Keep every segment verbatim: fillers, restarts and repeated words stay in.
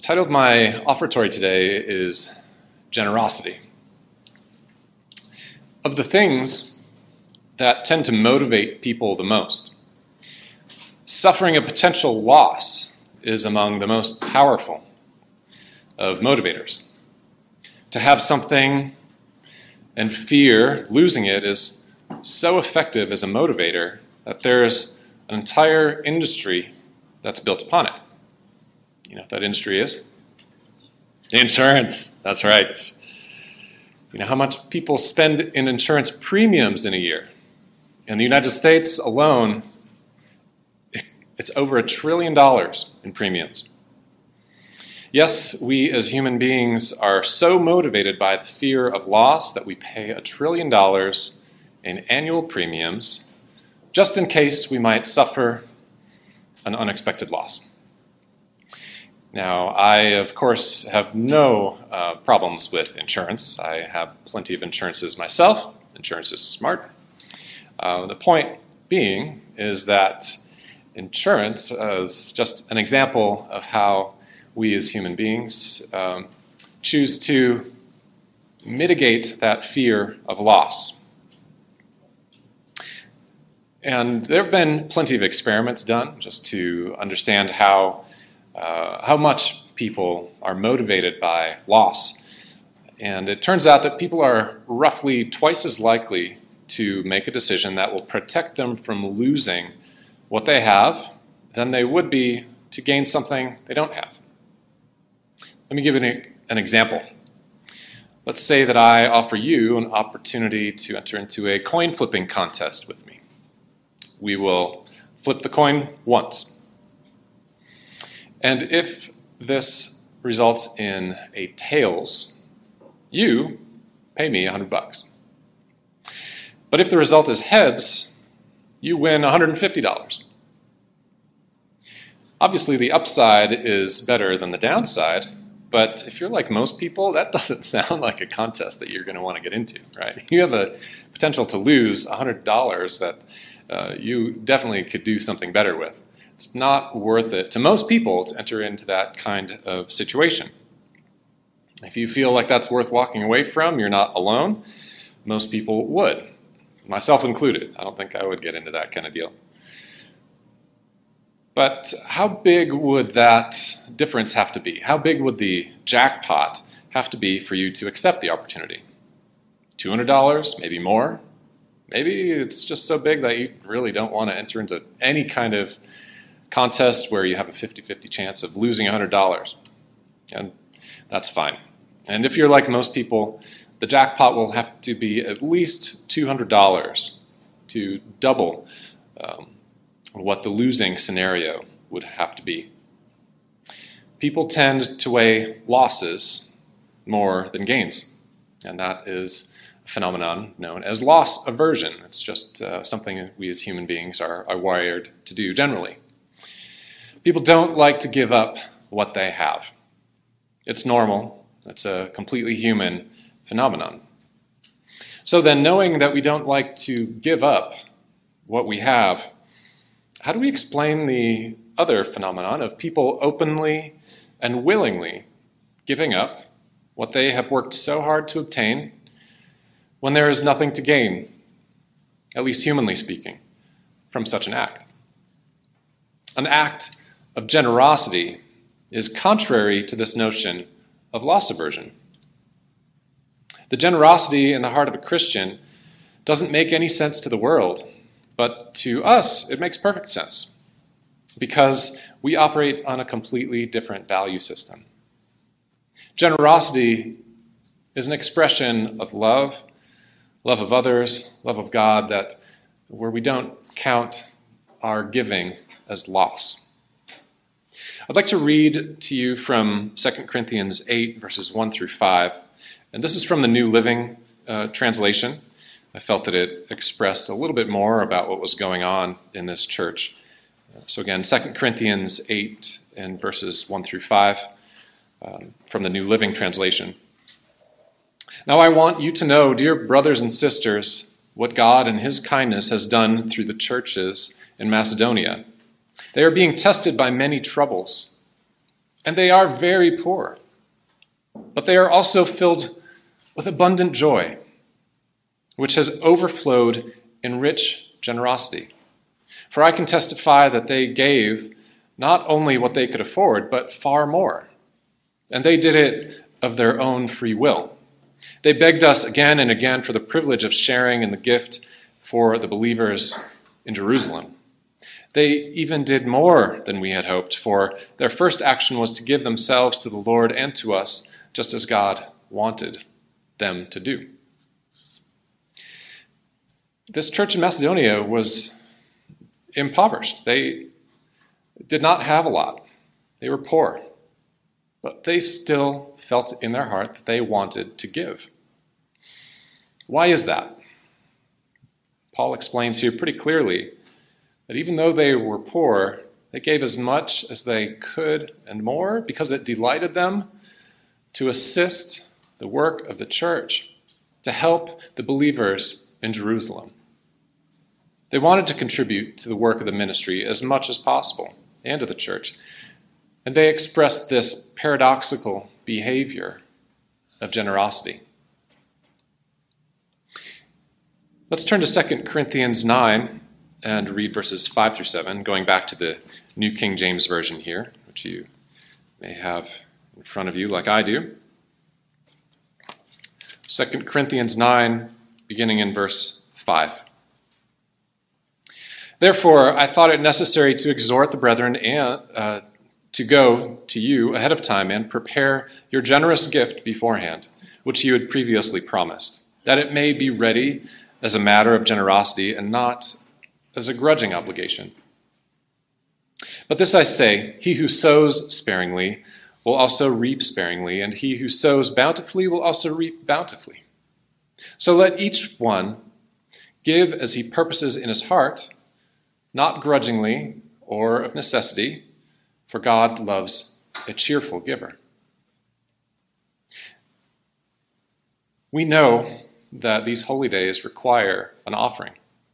title of my offertory today is Generosity. Of the things that tend to motivate people the most, suffering a potential loss is among the most powerful of motivators. To have something and fear losing it is so effective as a motivator that there's an entire industry that's built upon it. You know what that industry is? Insurance. That's right. You know how much people spend in insurance premiums in a year? In the United States alone, it's over a trillion dollars in premiums. Yes, we as human beings are so motivated by the fear of loss that we pay a trillion dollars in annual premiums just in case we might suffer an unexpected loss. Now, I, of course, have no uh, problems with insurance. I have plenty of insurances myself. Insurance is smart. Uh, the point being is that insurance is just an example of how we as human beings um, choose to mitigate that fear of loss. And there have been plenty of experiments done just to understand how Uh, how much people are motivated by loss. And it turns out that people are roughly twice as likely to make a decision that will protect them from losing what they have than they would be to gain something they don't have. Let me give you an, an example. Let's say that I offer you an opportunity to enter into a coin flipping contest with me. We will flip the coin once. And if this results in a tails, you pay me a hundred bucks. But if the result is heads, you win one hundred fifty dollars. Obviously, the upside is better than the downside, but if you're like most people, that doesn't sound like a contest that you're going to want to get into, right? You have a potential to lose one hundred dollars that uh, you definitely could do something better with. It's not worth it to most people to enter into that kind of situation. If you feel like that's worth walking away from, you're not alone. Most people would, myself included. I don't think I would get into that kind of deal. But how big would that difference have to be? How big would the jackpot have to be for you to accept the opportunity? two hundred dollars, maybe more? Maybe it's just so big that you really don't want to enter into any kind of contest where you have a fifty-fifty chance of losing one hundred dollars. And that's fine. And if you're like most people, the jackpot will have to be at least two hundred dollars to double um, what the losing scenario would have to be. People tend to weigh losses more than gains, and that is a phenomenon known as loss aversion. It's just uh, something we as human beings are, are wired to do generally. People don't like to give up what they have. It's normal. It's a completely human phenomenon. So then, knowing that we don't like to give up what we have, how do we explain the other phenomenon of people openly and willingly giving up what they have worked so hard to obtain when there is nothing to gain, at least humanly speaking, from such an act? An act of generosity is contrary to this notion of loss aversion. The generosity in the heart of a Christian doesn't make any sense to the world, but to us it makes perfect sense because we operate on a completely different value system. Generosity is an expression of love, love of others, love of God, that where we don't count our giving as loss. I'd like to read to you from Second Corinthians eight, verses one through five. And this is from the New Living uh, Translation. I felt that it expressed a little bit more about what was going on in this church. So again, Second Corinthians eight and verses one through five um, from the New Living Translation. Now I want you to know, dear brothers and sisters, what God in his kindness has done through the churches in Macedonia. They are being tested by many troubles. And they are very poor. But they are also filled with abundant joy, which has overflowed in rich generosity. For I can testify that they gave not only what they could afford, but far more. And they did it of their own free will. They begged us again and again for the privilege of sharing in the gift for the believers in Jerusalem. They even did more than we had hoped, for their first action was to give themselves to the Lord and to us, just as God wanted them to do. This church in Macedonia was impoverished. They did not have a lot. They were poor. But they still felt in their heart that they wanted to give. Why is that? Paul explains here pretty clearly that even though they were poor, they gave as much as they could and more because it delighted them to assist the work of the church, to help the believers in Jerusalem. They wanted to contribute to the work of the ministry as much as possible and to the church. And they expressed this paradoxical behavior of generosity. Let's turn to Second Corinthians nine and read verses five through seven, going back to the New King James Version here, which you may have in front of you like I do. Second Corinthians nine, beginning in verse five. Therefore, I thought it necessary to exhort the brethren and uh, to go to you ahead of time and prepare your generous gift beforehand, which you had previously promised, that it may be ready as a matter of generosity and not as a grudging obligation. But this I say, he who sows sparingly will also reap sparingly, and he who sows bountifully will also reap bountifully. So let each one give as he purposes in his heart, not grudgingly or of necessity, for God loves a cheerful giver. We know that these holy days require an offering.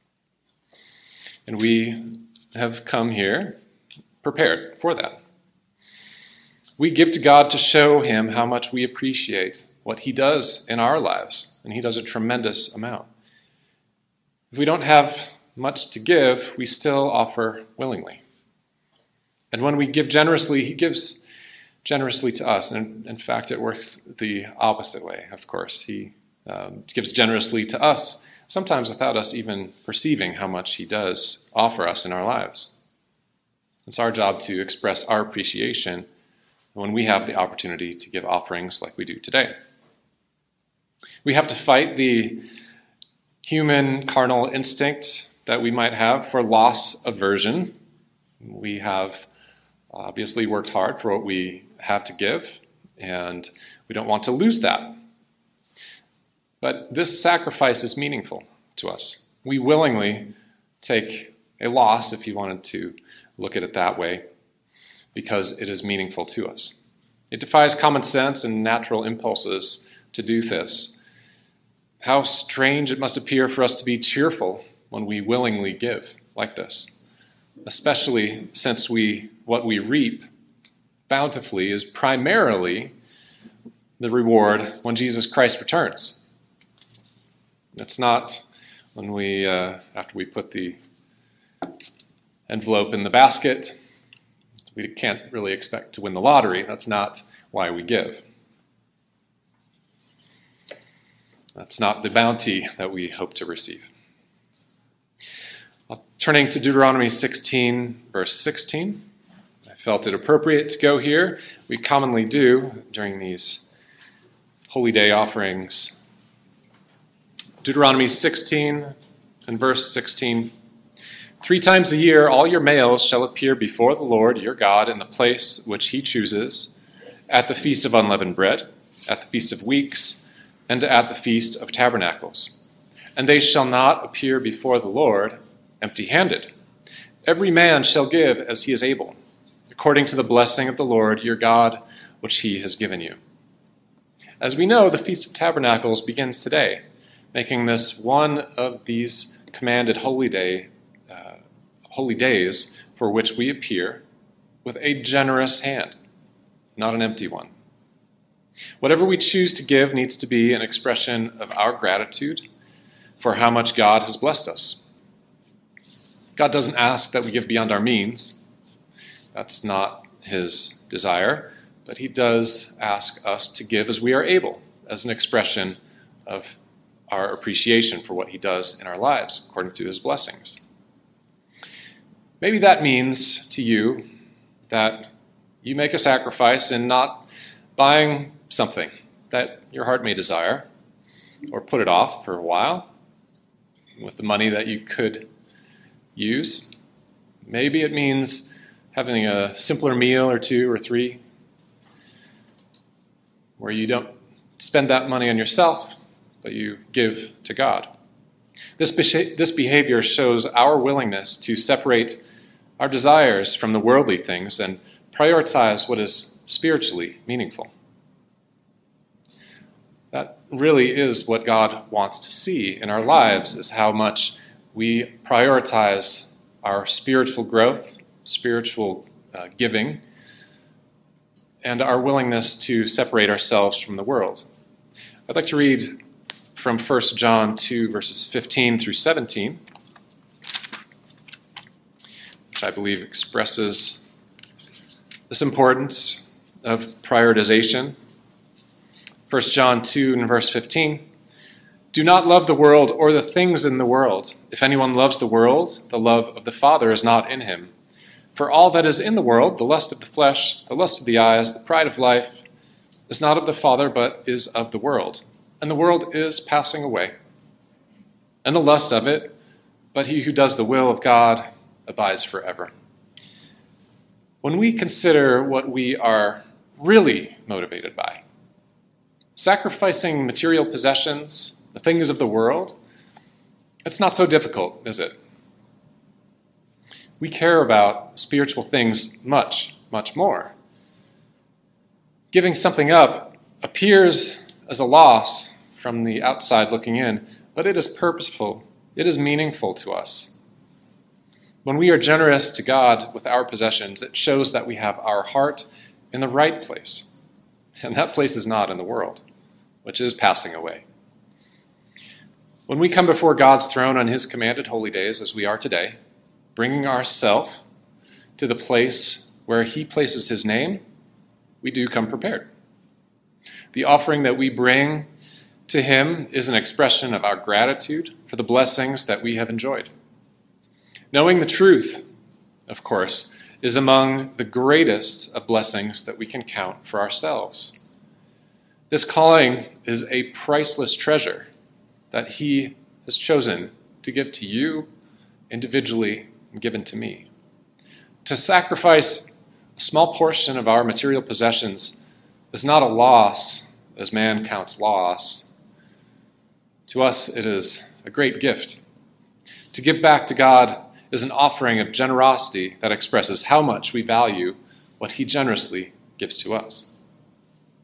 And we have come here prepared for that. We give to God to show him how much we appreciate what he does in our lives, and he does a tremendous amount. If we don't have much to give, we still offer willingly. And when we give generously, he gives generously to us. And in fact, it works the opposite way, of course. He um, gives generously to us, sometimes without us even perceiving how much he does offer us in our lives. It's our job to express our appreciation when we have the opportunity to give offerings like we do today. We have to fight the human carnal instinct that we might have for loss aversion. We have obviously worked hard for what we have to give, and we don't want to lose that. But this sacrifice is meaningful to us. We willingly take a loss, if you wanted to look at it that way, because it is meaningful to us. It defies common sense and natural impulses to do this. How strange it must appear for us to be cheerful when we willingly give like this, especially since we what we reap bountifully is primarily the reward when Jesus Christ returns. It's not when we, uh, after we put the envelope in the basket, we can't really expect to win the lottery. That's not why we give. That's not the bounty that we hope to receive. Turning to Deuteronomy sixteen, verse sixteen. I felt it appropriate to go here. We commonly do during these holy day offerings. Deuteronomy sixteen and verse sixteen. Three times a year all your males shall appear before the Lord your God in the place which he chooses, at the feast of unleavened bread, at the feast of weeks, and at the feast of tabernacles. And they shall not appear before the Lord empty-handed. Every man shall give as he is able, according to the blessing of the Lord your God, which he has given you. As we know, the Feast of Tabernacles begins today, making this one of these commanded holy day, uh, holy days for which we appear with a generous hand. not an empty one. Whatever we choose to give needs to be an expression of our gratitude for how much God has blessed us. God doesn't ask that we give beyond our means. That's not his desire, but he does ask us to give as we are able, as an expression of our appreciation for what he does in our lives, according to his blessings. Maybe that means to you that you make a sacrifice in not buying something that your heart may desire, or put it off for a while with the money that you could use. Maybe it means having a simpler meal or two or three where you don't spend that money on yourself, but you give to God. This this behavior shows our willingness to separate our desires from the worldly things and prioritize what is spiritually meaningful. That really is what God wants to see in our lives, is how much we prioritize our spiritual growth, spiritual uh, giving, and our willingness to separate ourselves from the world. I'd like to read from First John two, verses fifteen through seventeen, which I believe expresses this importance of prioritization. First John two and verse fifteen, "Do not love the world or the things in the world. If anyone loves the world, the love of the Father is not in him. For all that is in the world, the lust of the flesh, the lust of the eyes, the pride of life, is not of the Father, but is of the world. And the world is passing away, and the lust of it, but he who does the will of God abides forever." When we consider what we are really motivated by, sacrificing material possessions, the things of the world, it's not so difficult, is it? We care about spiritual things much, much more. Giving something up appears as a loss from the outside looking in, but it is purposeful. It is meaningful to us. When we are generous to God with our possessions, it shows that we have our heart in the right place. And that place is not in the world, which is passing away. When we come before God's throne on his commanded holy days, as we are today, bringing ourselves to the place where he places his name, we do come prepared. The offering that we bring to him is an expression of our gratitude for the blessings that we have enjoyed. Knowing the truth, of course, is among the greatest of blessings that we can count for ourselves. This calling is a priceless treasure that he has chosen to give to you individually and given to me. To sacrifice a small portion of our material possessions is not a loss, as man counts loss. To us, it is a great gift. To give back to God is an offering of generosity that expresses how much we value what he generously gives to us.